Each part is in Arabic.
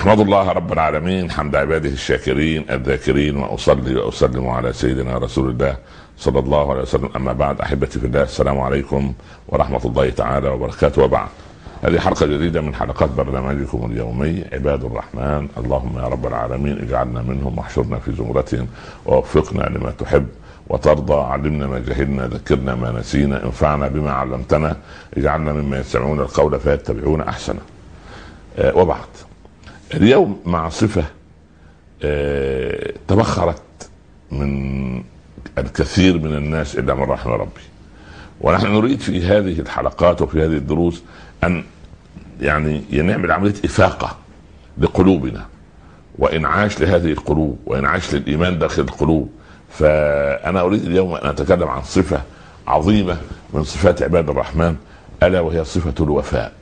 أحمد الله رب العالمين حمد عباده الشاكرين الذاكرين، وأصلي وأسلم على سيدنا رسول الله صلى الله عليه وسلم. أما بعد، أحبتي في الله، السلام عليكم ورحمة الله تعالى وبركاته. وبعد، هذه حلقة جديدة من حلقات برنامجكم اليومي عباد الرحمن. اللهم يا رب العالمين اجعلنا منهم واحشرنا في زمرتهم ووفقنا لما تحب وترضى. علمنا ما جهلنا، ذكرنا ما نسينا، انفعنا بما علمتنا، اجعلنا مما يستمعون القول فيتبعون أحسنه. وبعد، اليوم مع صفة تبخرت من الكثير من الناس إلا من رحم ربي، ونحن نريد في هذه الحلقات وفي هذه الدروس أن نعمل عملية إفاقة لقلوبنا وإنعاش لهذه القلوب وإنعاش للإيمان داخل القلوب. فأنا أريد اليوم أن أتكلم عن صفة عظيمة من صفات عباد الرحمن، ألا وهي صفة الوفاء.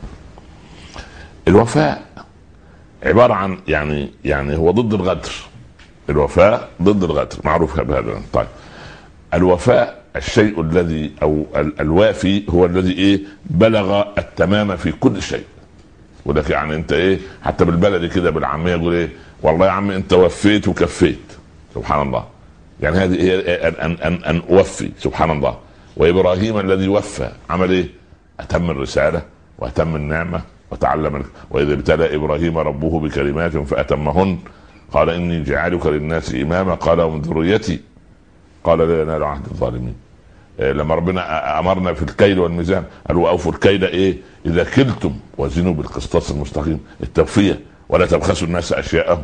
الوفاء عبارة عن هو ضد الغدر. الوفاء ضد الغدر، معروف بهذا. طيب، الوفاء الشيء الذي او الوافي هو الذي بلغ التمام في كل شيء. ولك انت حتى بالبلدي كده بالعاميه يقول والله يا عم انت وفيت وكفيت. سبحان الله. هذه هي ان اوفي. سبحان الله. وابراهيم الذي وفى عمل اتم الرساله واتم النعمه وتعلم. واذا ابتلى ابراهيم ربه بكلمات فاتمهن قال اني جعلك للناس اماما قال ومن ذريتي قال لا ينال عهد الظالمين. لما ربنا امرنا في الكيل والميزان قال واوفوا الكيل اذا كلتم وزنوا بالقسطاس المستقيم. التوفيه ولا تبخسوا الناس اشياءهم.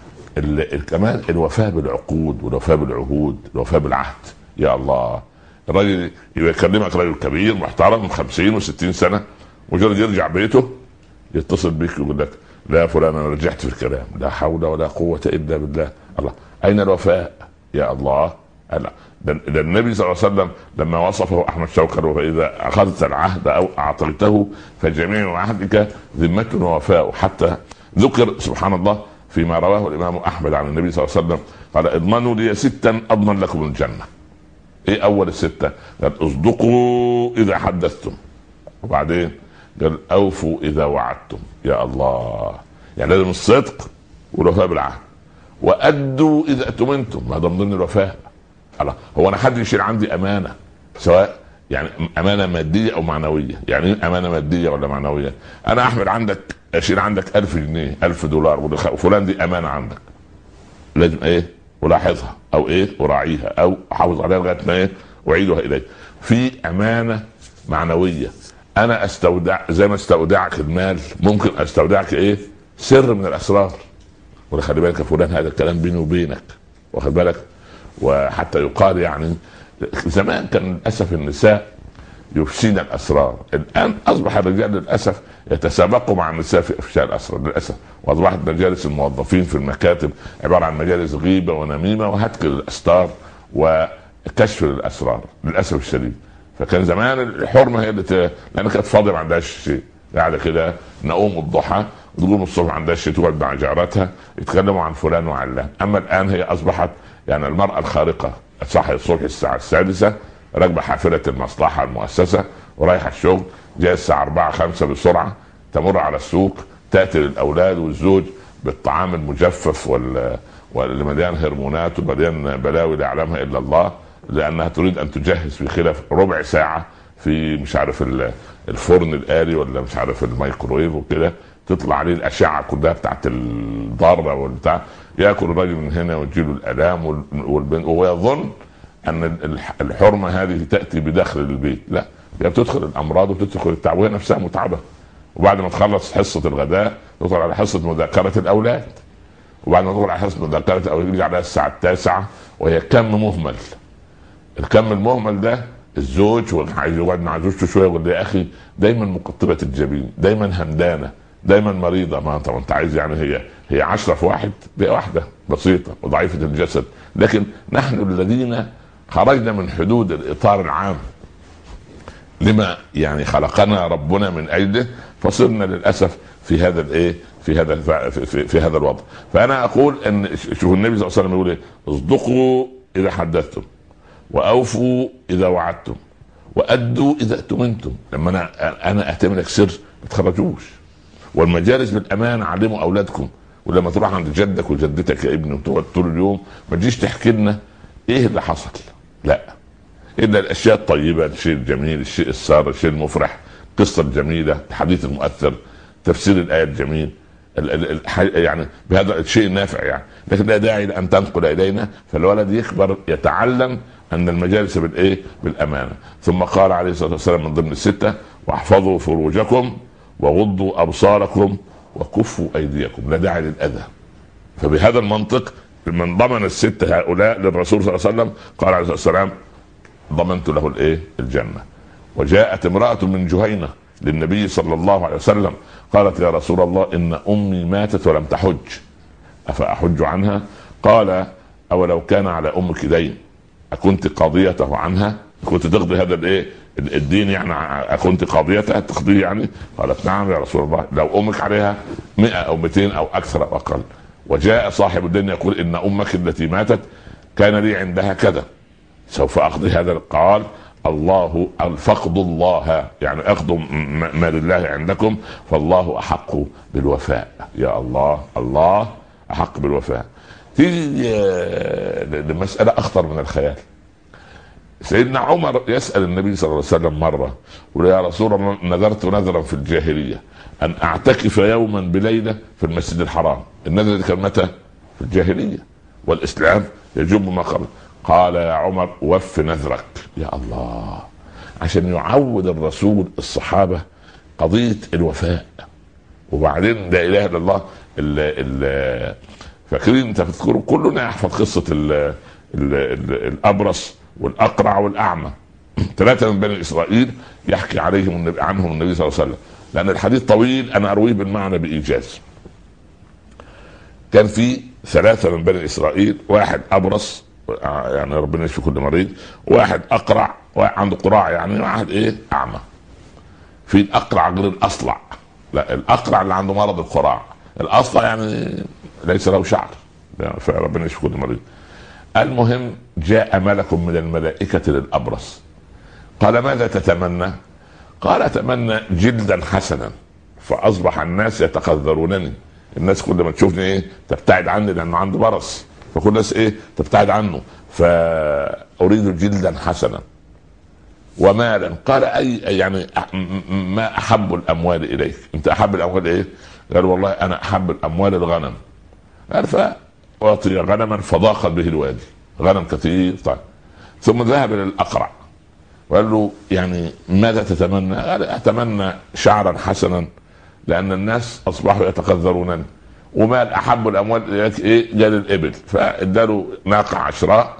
كمان الوفاء بالعقود والوفاء بالعهود، الوفاء بالعهد. يا الله، الراجل يكلمك رجل كبير محترم 50 و60 سنه، وجرد يرجع بيته يتصل بك يقول لك لا فلان انا رجعت في الكلام، لا حول ولا قوه الا بالله. الله، اين الوفاء؟ يا الله. ده النبي صلى الله عليه وسلم لما وصفه احمد شوكر فاذا اخذت العهد او اعطيته فجميع عهدك ذمه ووفاء. حتى ذكر سبحان الله فيما رواه الامام احمد عن النبي صلى الله عليه وسلم قال اضمنوا لي 6 اضمن لكم الجنه. اول 6؟ قال اصدقوا اذا حدثتم، وبعدين قال اوفوا اذا وعدتم. يا الله، لازم الصدق والوفاء بالعهد، وادوا اذا اؤتمنتم. هذا من ضمن الوفاء. الله، هو انا حد يشيل عندي امانه، سواء امانه ماديه او معنويه. امانه ماديه ولا معنويه؟ انا احمد عندك اشيل عندك 1000 جنيه 1000 دولار وفلان دي امانه عندك، لازم الاحظها او اراعيها او احافظ عليها لغايه ما اعيدها اليك. في امانه معنويه، انا استودع زي ما استودعك المال ممكن استودعك سر من الاسرار. ولا خلي بالك يا فلان هذا الكلام بيني وبينك، واخد بالك. وحتى يقال زمان كان للاسف النساء يفشين الاسرار. الان اصبح الرجال للاسف يتسابقوا مع النساء في افشاء الاسرار للاسف، واصبحت مجالس الموظفين في المكاتب عباره عن مجالس غيبه ونميمه وهتك الاستار وكشف الاسرار للاسف الشديد. فكان زمان الحرمه هي اللي لان كانت فاضيه ما عندهاش شيء، قاعده كده نقوم الضحى وتقوم الصبح عندها شيء تقعد مع جارتها يتكلموا عن فلان وعلان. اما الان هي اصبحت المراه الخارقه تصحي الصبح الساعه 6 راكبه حافله المصلحه المؤسسه ورايحه الشغل، جايه الساعه 4 5 بسرعه، تمر على السوق، تاتي للاولاد والزوج بالطعام المجفف واللي مليان هرمونات ومليان بلاوي لا يعلمها الا الله، لانها تريد ان تجهز في خلاف ربع ساعه في مش عارف الفرن الآلي ولا مش عارف الميكروويف وكده، تطلع عليه الاشعه كلها بتاعت الضاره والبتاع، ياكل الراجل من هنا وتجيله الالام وهو يظن ان الحرمه هذه تاتي بداخل البيت. لا، هي بتدخل الامراض وبتدخل التعب وهي نفسها متعبه. وبعد ما تخلص حصه الغداء تدخل على حصه مذاكره الاولاد، وبعد ما تدخل على حصه مذاكره الاولاد يجي عليها الساعه 9 وهي كم مهمل. الكم المهمل ده الزوج وعايز يقعد مع زوجته شويه يقول يا اخي دايما مقطبه الجبين، دايما همدانه، دايما مريضه. ما طب انت عايز هي 10 في واحد، دي واحده بسيطه وضعيفه الجسد. لكن نحن الذين خرجنا من حدود الاطار العام لما خلقنا ربنا من اجله، فصرنا للاسف في هذا في هذا الوضع. فانا اقول ان شوفوا النبي صلى الله عليه وسلم يقول اصدقوا اذا حدثتم واوفوا اذا وعدتم وادوا اذا اؤتمنتم. لما انا اتمنك سر ما تخرجوش، والمجالس بالامانه، علموا اولادكم. ولما تروح عند جدك وجدتك يا ابني وتقعد طول اليوم ما تجيش تحكي لنا ايه اللي حصل، لا، الا الاشياء الطيبه، الشيء الجميل، الشيء السار، الشيء المفرح، القصه الجميله، الحديث المؤثر، تفسير الايه الجميل، يعني بهذا الشيء النافع يعني. لكن لا داعي لان تنقل الينا، فالولد يكبر يتعلم ان المجالس بالايه؟ بالامانه. ثم قال عليه الصلاه والسلام من ضمن السته: واحفظوا فروجكم وغضوا ابصاركم وكفوا ايديكم. لا داعي للاذى. فبهذا المنطق من ضمن السته هؤلاء للرسول صلى الله عليه وسلم قال عليه الصلاه والسلام: ضمنت له الايه؟ الجنه. وجاءت امراه من جهينه للنبي صلى الله عليه وسلم قالت: يا رسول الله ان امي ماتت ولم تحج افاحج عنها؟ قال: اولو كان على امك دين اكنت قاضيته عنها؟ كنت تقضي هذا الايه؟ الدين يعني، اكنت قاضيتها تقضيه يعني؟ قالت: نعم يا رسول الله، لو امك عليها 100 او 200 او اكثر او اقل. وجاء صاحب الدين يقول: ان امك التي ماتت كان لي عندها كذا، سوف اقضي هذا. قال: الله فقد الله، يعني اخذوا ما لله عندكم، فالله احق بالوفاء. يا الله، الله احق بالوفاء. تيجي لمسألة اخطر من الخيال. سيدنا عمر يسأل النبي صلى الله عليه وسلم مرة: يا رسول الله نذرت نذرا في الجاهلية ان اعتكف يوما بليلة في المسجد الحرام. النذر دي كان متى؟ في الجاهلية، والاسلام يجب ما قبل. قال يا عمر: وف نذرك. يا الله، عشان يعود الرسول الصحابة قضية الوفاء. وبعدين لا اله الا الله، فاكرين انت بتذكروا كلنا يحفظ قصة الابرص والاقرع والاعمى، 3 من بني اسرائيل يحكي عنهم النبي صلى الله عليه وسلم، لان الحديث طويل انا ارويه بالمعنى بايجاز. كان في 3 من بني اسرائيل، واحد ابرص يعني ربنا يشفي كل مريض، واحد اقرع عنده قراع يعني، واحد ايه؟ اعمى. في الاقرع غير الاصلع، لا، الاقرع اللي عنده مرض القراع، الاصلع يعني ليس له شعر، فربنا يشفي كل مريض. المهم جاء ملك من الملائكة للأبرص قال: ماذا تتمنى؟ قال: أتمنى جلدا حسنا، فأصبح الناس يتقذرونني. الناس كل ما تشوفني ايه؟ تبتعد عني لأنه عنده برص، فكل الناس ايه؟ تبتعد عنه. فأريد جلدا حسنا ومالا. قال: أي يعني ما أحب الأموال إليك؟ أنت أحب الأموال إيه؟ قال: والله أنا أحب الأموال الغنم. قال: فأعطي غنما فضاقت به الوادي، غنم كثير. طيب. ثم ذهب إلى الأقرع وقال له: يعني ماذا تتمنى؟ قال: أتمنى شعرا حسنا لأن الناس أصبحوا يتقذرونني. ومال أحب الأموال إليك إيه؟ قال: الإبل. فاداله ناقة عشراء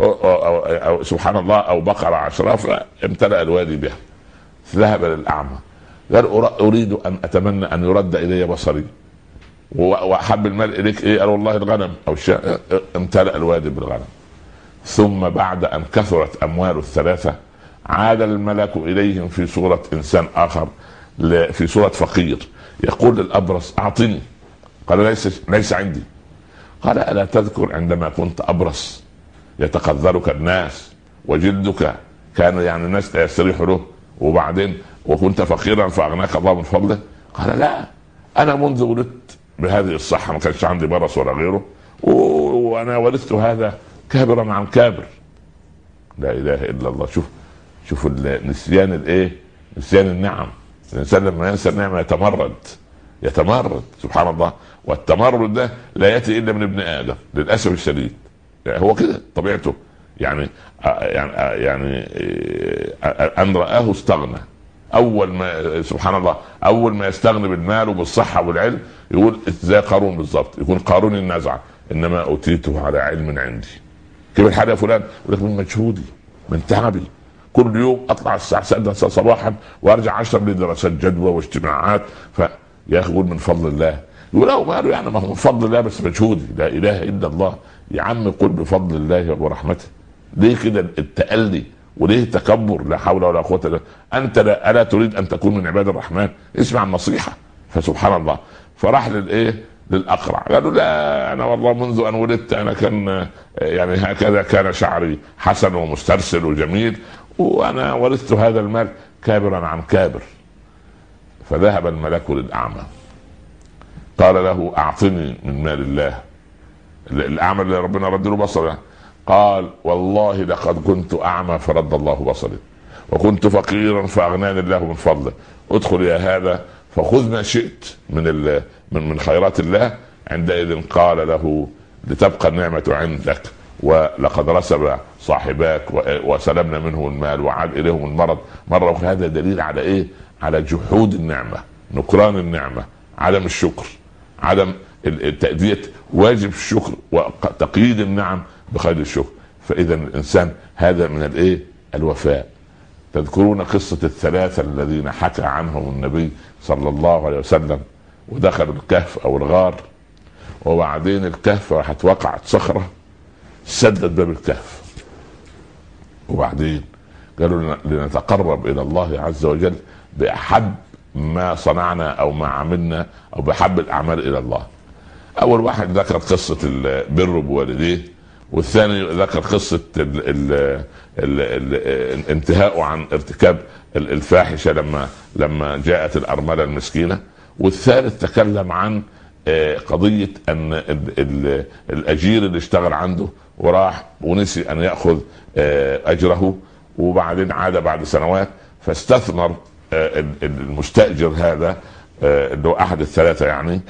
أو سبحان الله أو بقرة عشراء، فامتلأ الوادي بها. ذهب للأعمى قال: أريد أن أتمنى أن يرد إلي بصري، واحب المال اليك ايه؟ قال: والله الغنم او الشاء. امتلأ الوادي بالغنم. ثم بعد ان كثرت اموال ال3 عاد الملك اليهم في صورة انسان اخر، في صورة فقير، يقول للابرص: اعطني. قال: ليس عندي. قال: الا تذكر عندما كنت ابرص يتقذرك الناس وجلدك كان يعني الناس لا يستريح له، وبعدين وكنت فقيرا فاغناك الله من فضله؟ قال: لا، انا منذ ولدت بهذه الصحة ما كانش عندي برص ولا غيره، وانا ورثت هذا كابرا عن كابر. لا اله الا الله. شوف النسيان الايه؟ نسيان النعم. الانسان لما ينسى النعمة يتمرد سبحان الله. والتمرد ده لا ياتي الا من ابن ادم للاسف الشديد، يعني هو كده طبيعته. يعني ان رآه استغنى. اول ما سبحان الله، اول ما يستغني بالمال وبالصحه والعلم يقول زي قارون بالضبط، يكون قارون النزعه: انما اوتيته على علم عندي. كيف الحال يا فلان؟ يقول لك: من مجهودي، من تعبي، كل يوم اطلع الساعه 6 صباحا وارجع 10 لدراسات جدوى واجتماعات. يا اخي قول من فضل الله. يقول له ماله يعني؟ ما هو من فضل الله بس مجهودي. لا اله الا الله. يا عم قل بفضل الله ورحمته. ليه كده التألي؟ وليه تكبر؟ لا حول ولا قوة الا بالله. انت الا تريد ان تكون من عباد الرحمن؟ اسمع النصيحة. فسبحان الله. فراح للأقرع قال له: لا، انا والله منذ ان ولدت انا كان يعني هكذا كان شعري حسن ومسترسل وجميل، وانا ورثت هذا المال كابرا عن كابر. فذهب الملك للأعمى قال له اعطني من مال الله، الاعمى اللي ربنا رد له بصره، قال والله لقد كنت اعمى فرد الله بصري، وكنت فقيرا فاغناني الله من فضله، ادخل يا هذا فخذ ما شئت من خيرات الله. عندئذ قال له لتبقى النعمة عندك، ولقد رسب صاحباك وسلمنا منه المال وعاد اليهم المرض مرة. هذا دليل على ايه؟ على جحود النعمة، نكران النعمة، عدم الشكر، عدم تأدية واجب الشكر، وتقييد النعم بخير الشكر. فإذا الإنسان هذا من الايه؟ الوفاء. تذكرون قصة الثلاثة الذين حكى عنهم النبي صلى الله عليه وسلم، ودخلوا الكهف او الغار، وبعدين الكهف راحت وقعت صخرة سدت باب الكهف، وبعدين قالوا لنتقرب الى الله عز وجل باحب ما صنعنا او ما عملنا او بحب الاعمال الى الله. اول واحد ذكر قصة البر بوالديه، والثاني ذكر قصة الانتهاء عن ارتكاب الفاحشة لما جاءت الأرملة المسكينة، والثالث تكلم عن قضية أن الأجير اللي اشتغل عنده وراح ونسي أن يأخذ أجره، وبعدين عاد بعد سنوات فاستثمر المستأجر هذا اللي هو أحد الثلاثة، يعني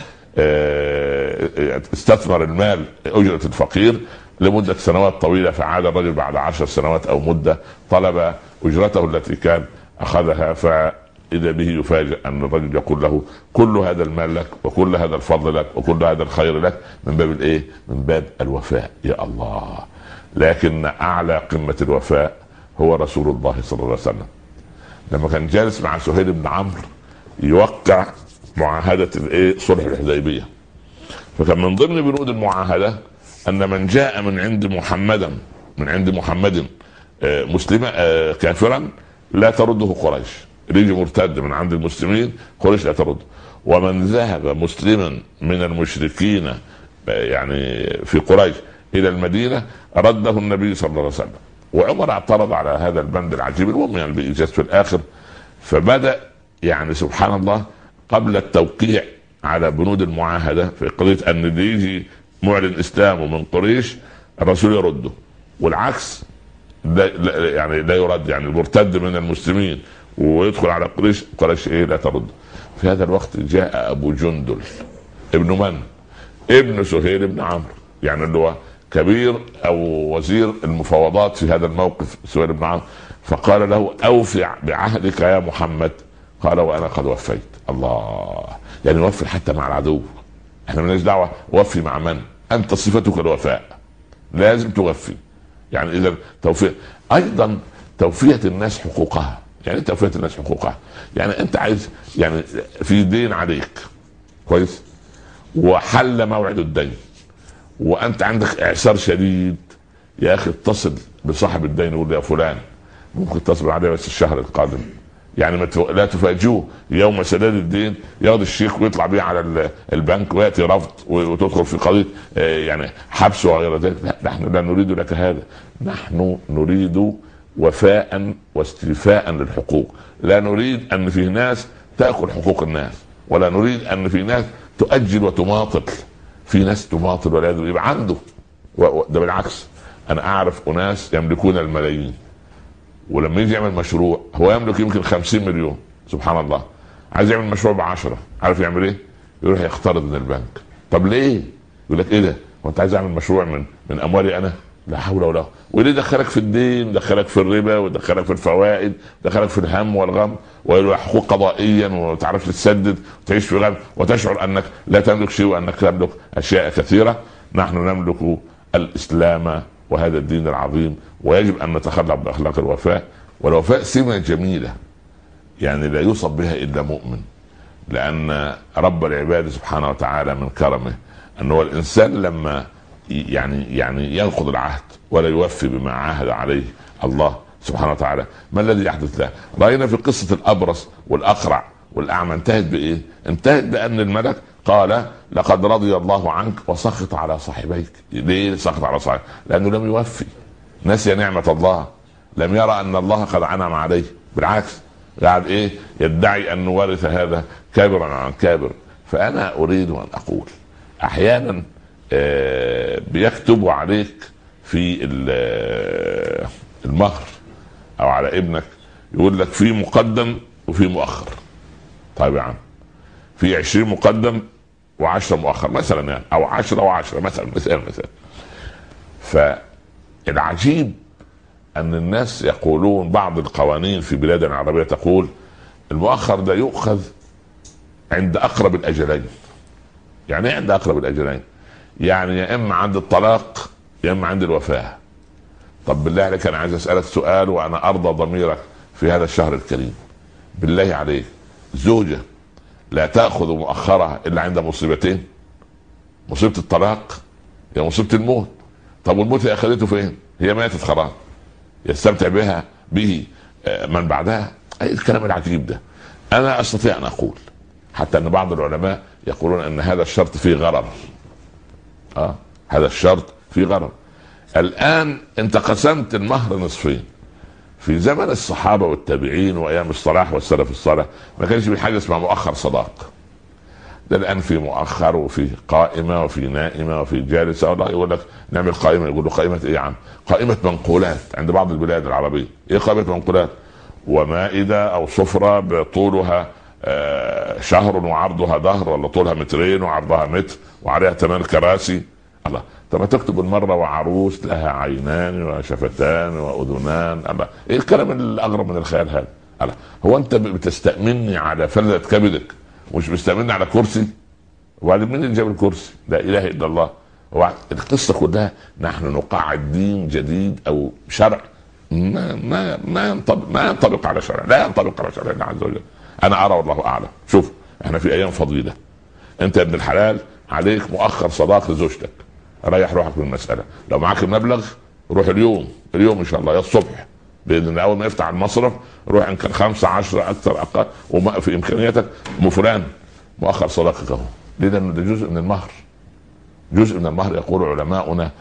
استثمر المال أجرة الفقير لمدة سنوات طويلة، فعاد الرجل بعد 10 سنوات أو مدة طلب أجرته التي كان أخذها، فإذا به يفاجأ أن الرجل يقول له كل هذا المال لك، وكل هذا الفضل لك، وكل هذا الخير لك، من باب الإيه؟ من باب الوفاء. يا الله! لكن أعلى قمة الوفاء هو رسول الله صلى الله عليه وسلم، لما كان جالس مع سهيل بن عمرو يوقع معاهدة الإيه؟ صلح الحديبية، فكان من ضمن بنود المعاهدة أن من جاء من عند محمد مسلما كافرا لا ترده قريش، يجي مرتد من عند المسلمين قريش لا ترده، ومن ذهب مسلما من المشركين يعني في قريش إلى المدينة رده النبي صلى الله عليه وسلم. وعمر اعترض على هذا البند العجيب، المهم يعني بإيجاز في الآخر، فبدأ يعني سبحان الله قبل التوقيع على بنود المعاهدة في قضية أن اللي يجي معلن إسلامه من قريش الرسول يرده، والعكس يعني لا يرد، يعني المرتد من المسلمين ويدخل على قريش إيه؟ لا ترد. في هذا الوقت جاء أبو جندل ابن من؟ ابن سهيل بن عمرو، يعني اللي هو كبير أو وزير المفاوضات في هذا الموقف سهيل بن عمرو، فقال له أوفي بعهدك يا محمد، قال وأنا قد وفيت. الله! يعني وفي حتى مع العدو، احنا مالناش دعوه، وفي مع من؟ انت صفتك الوفاء، لازم توفي. يعني اذا توفية ايضا توفية الناس حقوقها، يعني توفية الناس حقوقها، يعني انت عايز يعني في دين عليك كويس، وحل موعد الدين، وانت عندك اعسار شديد، يا اخي اتصل بصاحب الدين وقول يا فلان ممكن تصبر عليه بس الشهر القادم، يعني لا تفاجئوه يوم سداد الدين ياخذ الشيك ويطلع بيه على البنك وياتي رفض وتدخل في قضيه يعني حبس وغير ذلك. لا، نحن لا نريد لك هذا، نحن نريد وفاء واستيفاء للحقوق، لا نريد ان في ناس تاكل حقوق الناس، ولا نريد ان في ناس تؤجل وتماطل. في ناس تماطل ولا يبقى عنده، ده بالعكس. انا اعرف اناس يملكون الملايين، ولما يجي يعمل مشروع هو يملك يمكن 50 مليون، سبحان الله، عايز يعمل مشروع ب10، عارف يعمل ايه؟ يروح يقترض من البنك. طب ليه؟ يقول لك ايه ده؟ وانت عايز اعمل مشروع من اموالي انا؟ لا حول ولا قوه. وليه دخلك في الدين؟ دخلك في الربا، ودخلك في الفوائد، دخلك في الهم والغم، وله حقوق قضائيا وما تعرفش تسدد، وتعيش في غم، وتشعر انك لا تملك شيء وانك تملك اشياء كثيره. نحن نملك الاسلام وهذا الدين العظيم، ويجب ان نتخلق باخلاق الوفاء. والوفاء سمة جميلة يعني لا يوصف بها الا مؤمن، لان رب العباد سبحانه وتعالى من كرمه انه الانسان لما يعني ينقض العهد ولا يوفي بما عاهد عليه الله سبحانه وتعالى، ما الذي يحدث له؟ راينا في قصة الابرص والاقرع والاعمى انتهت بايه؟ انتهت بان الملك قال لقد رضي الله عنك وسخط على صاحبيك. ليه سخط على صاحبيك؟ لانه لم يوفي، نسي نعمة الله، لم يرى ان الله قد انعم عليه، بالعكس قاعد ايه؟ يدعي ان ورث هذا كابرا عن كابر. فانا اريد ان اقول احيانا بيكتبوا عليك في المهر او على ابنك، يقول لك في مقدم وفي مؤخر. طيب يا عم، في 20 مقدم و10 مؤخر مثلا يعني، او 10 و10 مثلا، مثال. فالعجيب ان الناس يقولون بعض القوانين في بلادنا العربية تقول المؤخر ده يؤخذ عند اقرب الاجلين. يعني ايه عند اقرب الاجلين؟ يعني يا اما عند الطلاق يا اما عند الوفاة. طب بالله عليك انا عايز اسالك سؤال وانا ارضى ضميرك في هذا الشهر الكريم، بالله عليك زوجة لا تأخذ مؤخرها الا عند مصيبتين، مصيبة الطلاق يا مصيبة الموت. طب والموت هي اخذته فين؟ هي ماتت خلاص، يستمتع بها به من بعدها. اي الكلام العجيب ده. انا استطيع ان اقول حتى ان بعض العلماء يقولون ان هذا الشرط فيه غرر. هذا الشرط فيه غرر. الان انت قسمت المهر نصفين. في زمن الصحابة والتابعين وايام الصلاح والسلف الصالح ما كانش في حاجة اسمها مؤخر صداق. ده الان في مؤخر وفي قائمة وفي نائمة وفي جالسة. والله يقول لك نعمل قائمة، يقول له قائمة ايه يا عم؟ قائمة منقولات عند بعض البلاد العربية. ايه قائمة منقولات؟ ومائدة او سفرة بطولها شهر وعرضها دهر، ولا طولها 2 وعرضها متر وعليها 8 كراسي. الله، طب تكتب المرة وعروس لها عينان وشفتان واذنان. الله، ايه الكلام الاغرب من الخيال هذا؟ الله، هو انت بتستأمني على فلذة كبدك ومش بتستأمني على كرسي؟ وبعدين مين اللي جاب الكرسي؟ لا اله الا الله. هو القصة كلها نحن نقعد دين جديد او شرع ما ينطبق على شرع، لا ينطبق على شرع الله عز وجل. انا ارى والله اعلم. شوف احنا في ايام فضيلة، انت يا ابن الحلال عليك مؤخر صداق لزوجتك، ريح روحك من المسألة. لو معاك المبلغ روح اليوم ان شاء الله، يا الصبح باذن الله، اول ما يفتح المصرف روح، ان كان 5 10 اكثر اقل وما في امكانياتك فلان مؤخر صداقك اهو. ليه؟ لان ده جزء من المهر. جزء من المهر. يقول علماؤنا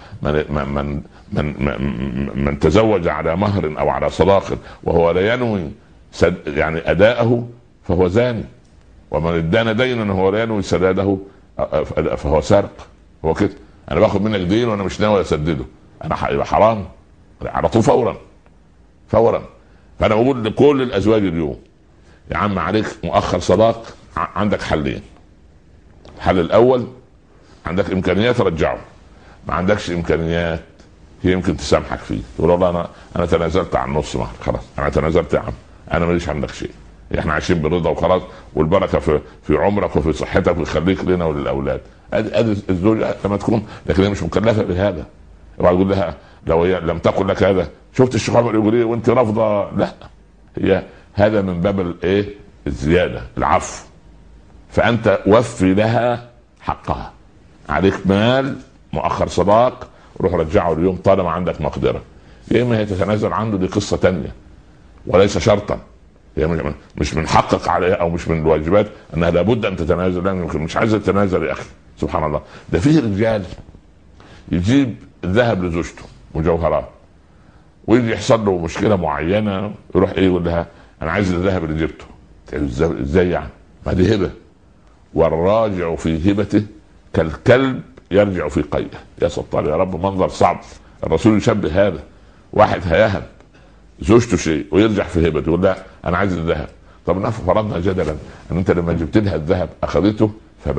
من تزوج على مهر او على صداق وهو لا ينوي يعني اداءه فهو زاني، ومن ادان دينا وهو لا ينوي سداده فهو سارق. هو كده، انا باخد منك دين وانا مش ناوي اسدده، انا يبقى حرام على طول فورا. فانا بقول لكل الازواج اليوم يا عم عليك مؤخر صداق. عندك حلين. الحل الاول عندك امكانيات رجعه، ما عندكش امكانيات هي يمكن تسامحك فيه، تقول والله انا تنازلت عن نص مهر، خلاص انا تنازلت يا عم، انا ماليش عندك شيء، احنا عايشين بالرضا وخلاص، والبركه في عمرك وفي صحتك ويخليك لنا وللاولاد. ادي الزوجه لما تكون، لكن هي مش مكلفه بهذا. اوعى تقول لها لو هي لم تقل لك هذا، شفت الشيخ عمر يقول ايه وانت رافضه؟ لا، هي هذا من باب الايه؟ الزياده، العفو. فانت وفي لها حقها. عليك مال مؤخر صداق، روح رجعه اليوم طالما عندك مقدره. يا اما هي تتنازل عنده، دي قصه تانية وليس شرطا. هي مش من حقك عليها او مش من الواجبات انها لابد ان تتنازل، لان مش عايزه تتنازل يا اخي. سبحان الله، ده فيه رجال يجيب ذهب لزوجته مجوهرات، ويجي يحصل له مشكله معينه يروح ايه يقول لها انا عايز الذهب اللي جبته. ازاي يعني؟ ما دي هبه، والراجع في هبته كالكلب يرجع في قيئه. يا ستار يا رب، منظر صعب. الرسول يشبه هذا، واحد هيهب زوجته شيء ويرجع في هبته يقول لا انا عايز الذهب. طب نفرض فرضنا جدلا ان انت لما جبت لها الذهب اخذته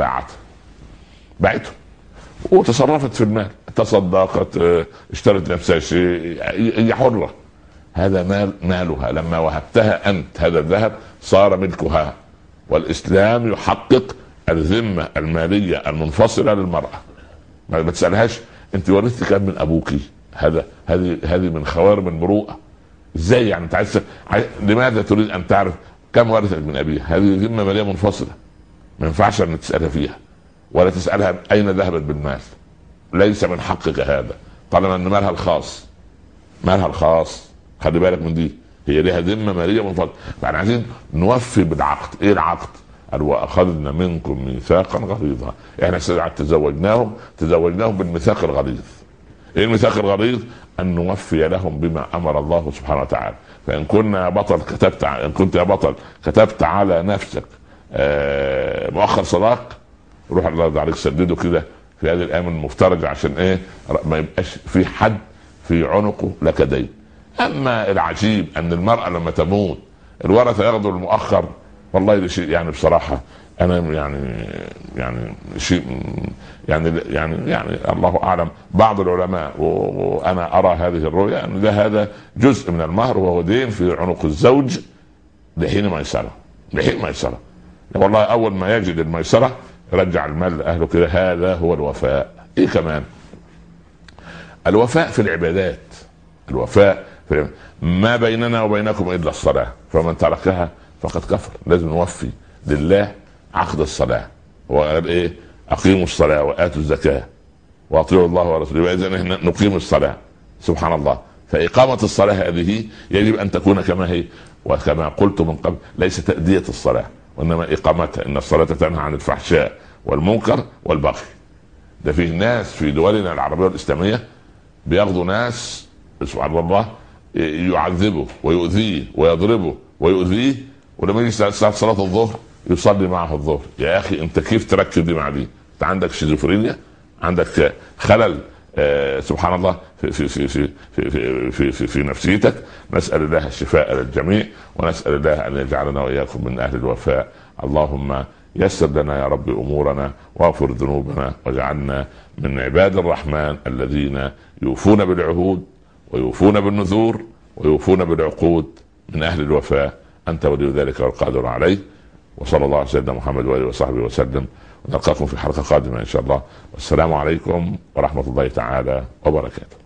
باعته وتصرفت في المال، تصدقت، اشترت نفسها شيء، هي حرة. هذا مالها. لما وهبتها انت هذا الذهب صار ملكها. والاسلام يحقق الذمة المالية المنفصلة للمرأة. ما بتسألهاش انت ورثت كم من ابوكي، هذه من خوارم المروءة. ازاي يعني انت لماذا تريد ان تعرف كم ورثت من ابيها؟ هذه ذمة مالية منفصلة، ما ينفعش ان تسألها فيها، ولا تسألها اين ذهبت بالمال. ليس من حقك هذا، طالما ان مالها الخاص. خلي بالك من دي، هي لها ذمة مالية منفصلة. فاحنا عايزين نوفي بالعقد. ايه العقد؟ قال واخذنا منكم ميثاقا غليظا. احنا ساعات تزوجناهم بالميثاق الغليظ. ايه الميثاق الغليظ؟ ان نوفي لهم بما امر الله سبحانه وتعالى. فان كنت يا بطل كتبت على نفسك مؤخر صداق، روح الله يرضى عليك سدده كده في هذه الايام المفترجه، عشان ايه؟ ما يبقاش في حد في عنقه لك دين. اما العجيب ان المرأة لما تموت الورثة ياخذوا المؤخر، والله ده شيء يعني بصراحة انا يعني شيء يعني الله اعلم. بعض العلماء وانا ارى هذه الرؤيا ان هذا جزء من المهر وهو دين في عنق الزوج لحين ميسرة. والله اول ما يجد الميسرة يرجع المال لاهله كده. هذا هو الوفاء. ايه كمان؟ الوفاء في العبادات. الوفاء في ما بيننا وبينكم الا الصلاة، فمن تركها فقد كفر. لازم نوفي لله عقد الصلاة. وقال ايه؟ اقيموا الصلاة واتوا الزكاة واطيعوا الله ورسوله. واذا نقيم الصلاة، سبحان الله. فاقامة الصلاة هذه يجب ان تكون كما هي، وكما قلت من قبل ليس تأدية الصلاة وانما اقامتها. ان الصلاة تنهى عن الفحشاء والمنكر والبغي. ده فيه ناس في دولنا العربية والاسلامية بياخذوا ناس سبحان الله يعذبه ويؤذيه ويضربه ويؤذيه، ولما يجي صلاة الظهر يصلي معه الظهر. يا اخي انت كيف تركب دي مع دي؟ انت عندك شيزوفرينيا، عندك خلل سبحان الله في في في في في في, في, في نفسيتك. نسأل الله الشفاء للجميع، ونسأل الله ان يجعلنا واياكم من اهل الوفاء. اللهم يسر لنا يا رب امورنا واغفر ذنوبنا، واجعلنا من عباد الرحمن الذين يوفون بالعهود ويوفون بالنذور ويوفون بالعقود، من اهل الوفاء. انت ولي ذلك والقادر عليه. وصلى الله على سيدنا محمد واله وصحبه وسلم، ونلقاكم في حلقة قادمة ان شاء الله. والسلام عليكم ورحمة الله تعالى وبركاته.